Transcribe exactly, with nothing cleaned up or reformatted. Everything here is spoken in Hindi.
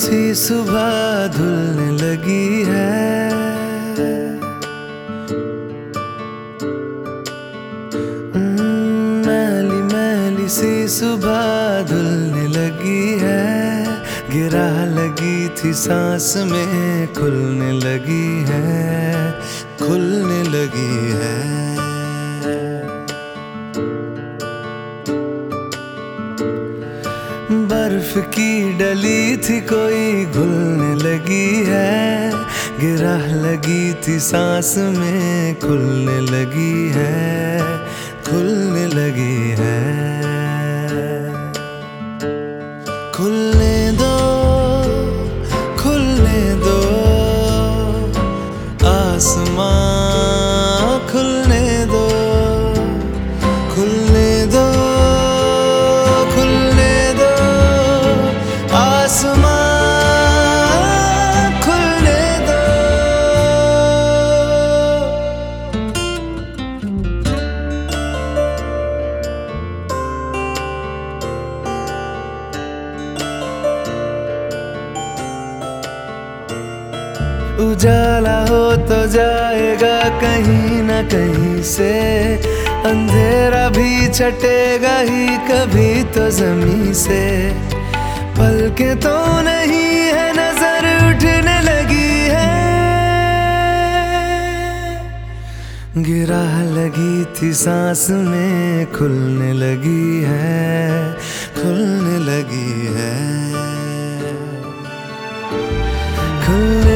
सी सुबह धुलने लगी है, मैली मैली सी सुबह धुलने लगी है। गिरा लगी थी सांस में खुलने लगी है, खुलने लगी है। बर्फ की डली थी कोई घुलने लगी है, गिरा लगी थी सांस में खुलने लगी है, खुलने लगी है। खुलने दो खुलने दो आसमां, खुलने दो खुलने दो खुलने दो आसमां, खुलने दो। उजाला हो तो जाएगा कहीं न कहीं से, अंधेरा भी छटेगा ही कभी तो ज़मीं से। पलके तो नहीं है नजर उठने लगी है, गिरा लगी थी सांस में खुलने लगी है, खुलने लगी है। खुलने